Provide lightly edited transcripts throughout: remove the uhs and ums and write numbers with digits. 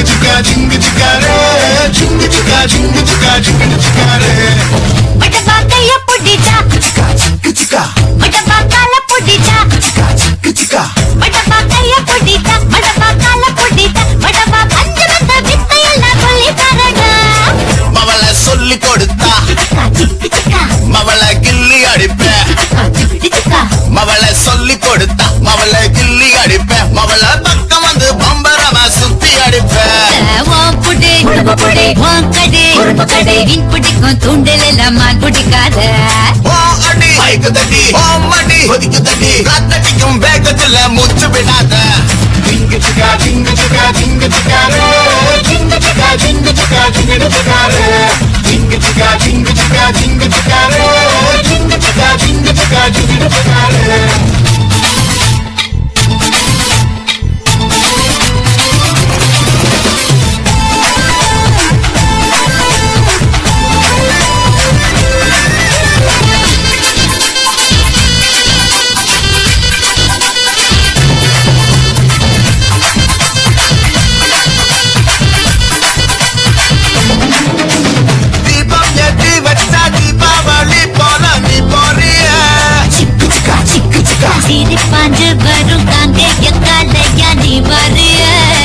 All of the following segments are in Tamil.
चिका जिंग चिका रे जिंग चिका जिंग चिका जिंग चिका रे मटबा कैया पुडिचा चिका जिंग चिका मटबा काला पुडिचा चिका जिंग चिका मटबा कैया पुडिचा मटबा काला पुडिचा मटबा पंचमत वित्तयल्ला சொல்லிதரடா மவள சொல்லி கொடுத்தா சிக்க சிக்க மவள கில்லி அடிப்பே சிக்க மவள சொல்லி கொடுத்தா மவள கில்லி அடிப்பே மவள பக்கம் வந்து பம்பரமா சுத்தி அடிப்பே வா புடி புடி வா கடை வின் புடிக்கும் தூண்டலெல்லாம் மான் புடிக்காத ஓ அடி ஐக்கு தட்டி ஓ மடி ஒதுக்கு தட்டி காத்தடிக்கும் வேகத்துல மூச்சு விடாத ஜிங்க சிக்கா ஜிங்க சிக்கா ஜிங்க சிக்கா ரே ஜிங்க சிக்கா ஜிங்க சிக்கா ஜிங்க சிக்கா ரே ஜிங்க சிக்கா ஜிங்க சிக்கா ஜிங்க சிக்கா ரே ஜிங்க சிக்கா ஜிங்க சிக்கா ஜிங்க சிக்கா ரே சிரிப்பாஞ்சு வரும் தாங்க எக்காலையா நீ வரிய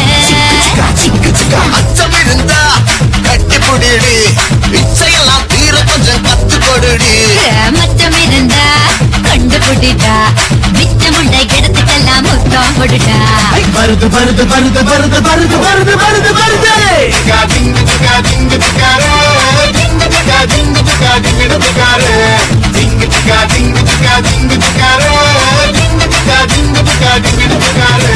அச்சம் இருந்தா கட்டி புடிடி இச்சையெல்லாம் தீர கொஞ்சம் கத்து கொடுடி மச்சம் இருந்தா கண்டுபிடிடா மிச்சமுண்ட இடத்துக்கெல்லாம் முத்தம் கொடுடா வருது வருது வருது வருது வருது வருது வருது வருது ஜிங்க ஜிங்கா ஜிங்க ஜிகாரே ஜிங்க ஜிங்கா ஜிங்க ஜிங்கா ஜிங்க ஜிகாரே ஜிங்க ஜிங்கா ஜிங்க ஜிங்கா ஜிங்க ஜிகாரே ஜிங்க ஜிங்கா ஜிங்க ஜிங்கா ஜிங்க ஜிகாரே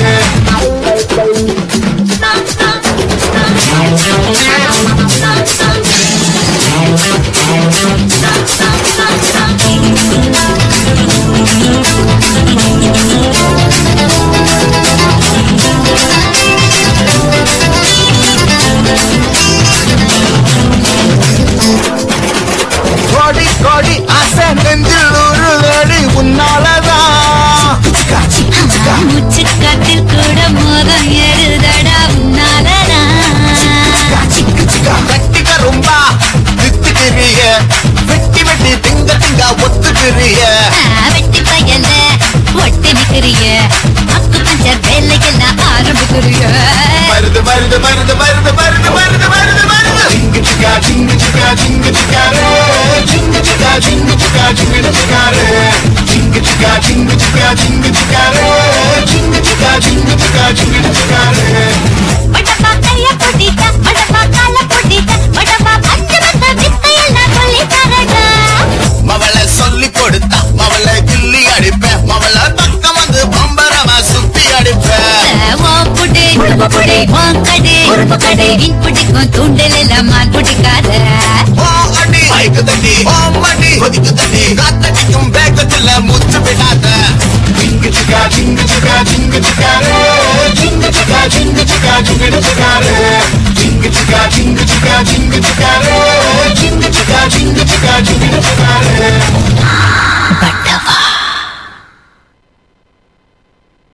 கோடி கோடி ஆசை நெஞ்சில் ஒரு வேடி உன்னாலதான் மூச்சு காத்தில் கூட மோகம் ஏறுதடா உன்னாலதான் கட்டிக்க ரொம்ப வித்துக்கிறிய வெட்டி வெட்டி திங்க திங்க ஒத்துக்கிறிய வெட்டி பயல ஒட்டி நிக்கிறிய அக்கு பஞ்ச வேலையெல்லாம் ஆரம்பிக்கிறிய வருது வருது வருது வருது வருது வருது வருது வருது ஜிங்க ஜிகா ஜிங்க ஜிகா ஜிங்க ஜிகா ரே ஜிங்க ஜிகா ஜிங்க ஜிகா ஜிங்க ஜிகா ரே ஜிங்க ஜிகா ஜிங்க ஜிகா ஜிங்க ஜிகா ரே ஜிங்க ஜிகா ஜிங்க ஜிகா ஜிங்க ஜிகா ரே மடபா கைய புடிச்சா மடபா கால புடிச்சா மடபா பஞ்சமத்த வித்தையெல்லாம் சொல்லிதரடா மவள சொல்லி கொடுத்தா மவள கில்லி அடிப்பே மவள பக்கம் வந்து பம்பரமா சுத்தி அடிப்பே வா புடி வா கடை வின் புடிக்கும் தூண்டலெல்லாம் மான் புடிக்காத ஓ அடி ஐக்கு தட்டி ஓ மடி ஒதுக்கு தட்டி காத்தடிக்கும் வேகத்துல மூச்சு விடாத ஜிங்க சிக்கா ஜிங்க சிக்கா ஜிங்க சிக்கா ரே ஜிங்க சிக்கா ஜிங்க சிக்கா ஜிங்க சிக்கா ரே